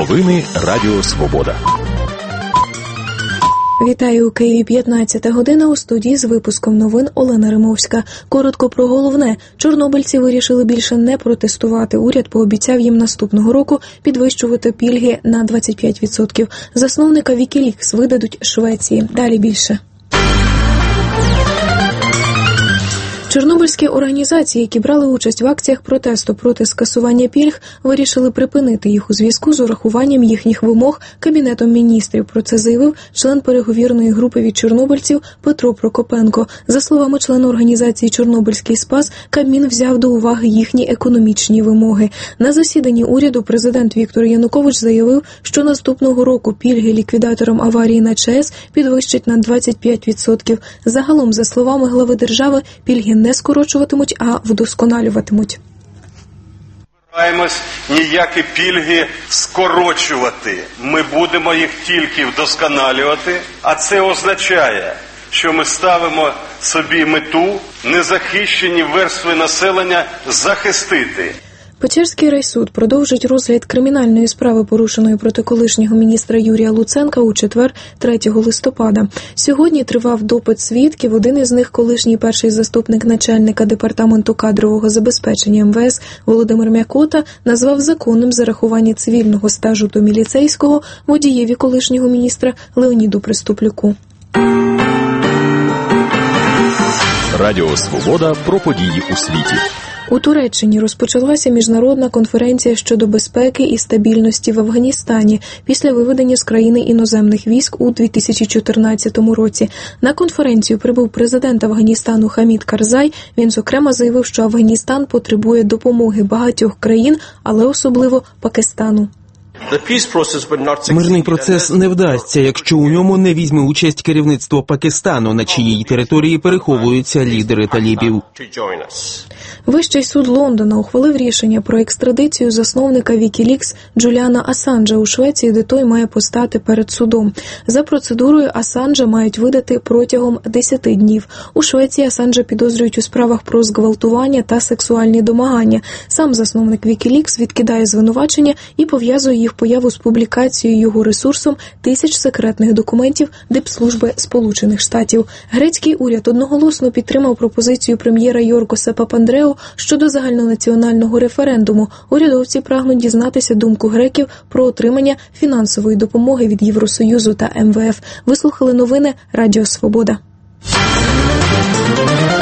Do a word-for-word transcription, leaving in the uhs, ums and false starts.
Новини Радіо Свобода. Вітаю, у Києві п'ятнадцята година, у студії з випуском новин Олена Римовська. Коротко про головне. Чорнобильці вирішили більше не протестувати. Уряд пообіцяв їм наступного року підвищувати пільги на двадцять п'ять відсотків. Засновника Вікілікс видадуть Швеції. Далі більше. Чорнобильські організації, які брали участь в акціях протесту проти скасування пільг, вирішили припинити їх у зв'язку з урахуванням їхніх вимог Кабінетом міністрів. Про це заявив член переговірної групи від чорнобильців Петро Прокопенко. За словами члена організації «Чорнобильський спас», Кабмін взяв до уваги їхні економічні вимоги. На засіданні уряду президент Віктор Янукович заявив, що наступного року пільги ліквідаторам аварії на ЧАЕС підвищать на двадцять п'ять відсотків. Загалом, за словами глави держави, пільги не скорочуватимуть, а вдосконалюватимуть. Збираємось ніякі пільги скорочувати. Ми будемо їх тільки вдосконалювати, а це означає, що ми ставимо собі мету незахищені верстви населення захистити. Печерський райсуд продовжить розгляд кримінальної справи, порушеної проти колишнього міністра Юрія Луценка, у четвер, третього листопада. Сьогодні тривав допит свідків. Один із них – колишній перший заступник начальника департаменту кадрового забезпечення ем ве ес Володимир Мякота назвав законним зарахування цивільного стажу до міліцейського водієві колишнього міністра Леоніду Приступлюку. Радіо Свобода про події у світі. У Туреччині розпочалася міжнародна конференція щодо безпеки і стабільності в Афганістані після виведення з країни іноземних військ у дві тисячі чотирнадцятому році. На конференцію прибув президент Афганістану Хамід Карзай. Він, зокрема, заявив, що Афганістан потребує допомоги багатьох країн, але особливо Пакистану. Мирний процес не вдасться, якщо у ньому не візьме участь керівництво Пакистану, на чиїй території переховуються лідери талібів. Вищий суд Лондона ухвалив рішення про екстрадицію засновника Вікілікс Джуліана Асанжа у Швеції, де той має постати перед судом. За процедурою Асанжа мають видати протягом десяти днів. У Швеції Асанжа підозрюють у справах про зґвалтування та сексуальні домагання. Сам засновник Вікілікс відкидає звинувачення і пов'язує їх появу з публікацією його ресурсом тисяч секретних документів Дипслужби Сполучених Штатів. Грецький уряд одноголосно підтримав пропозицію прем'єра Йоргоса Папандреу щодо загальнонаціонального референдуму. Урядовці прагнуть дізнатися думку греків про отримання фінансової допомоги від Євросоюзу та ем ве еф. Ви слухали новини Радіо Свобода.